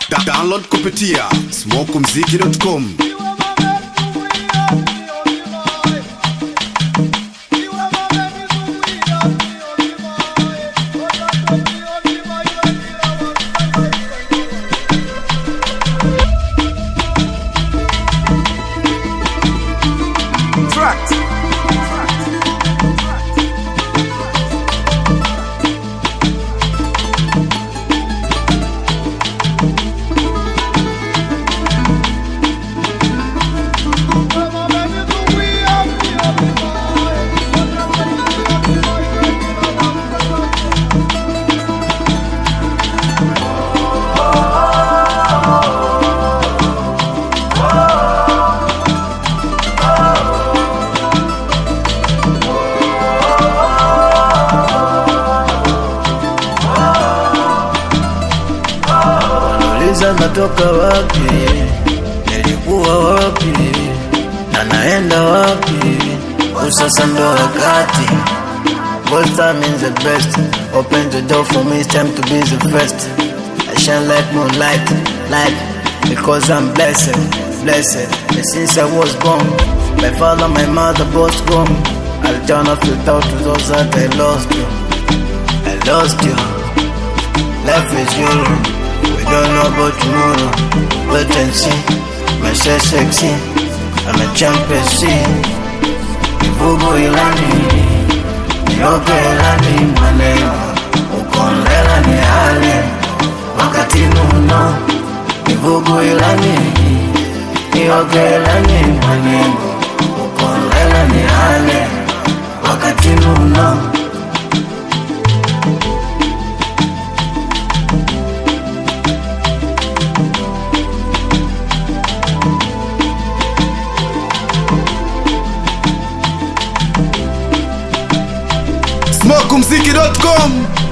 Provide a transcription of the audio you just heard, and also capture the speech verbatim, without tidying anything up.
Da download kupitia smoke mziki dot com. Natoka wapi, nilikuwa wapi, na naenda wapi, usasa ndo wakati. Gold time is the best, open the door for me, it's time to be the first. I shine like moonlight, light, because I'm blessed, blessed. And since I was born, my father, my mother both gone. I'll turn off without to those that I lost you, I lost you. Life is you. We don't know about tomorrow. Wait and see. My say sexy, I'm a champion. See, Ivugo ilani, nioge ilani maneno, ukonlela ni hali, wakati nuno. Ivugo ilani, nioge ilani maneno, ukonlela ni hali, wakati nuno. smoke mziki dot com.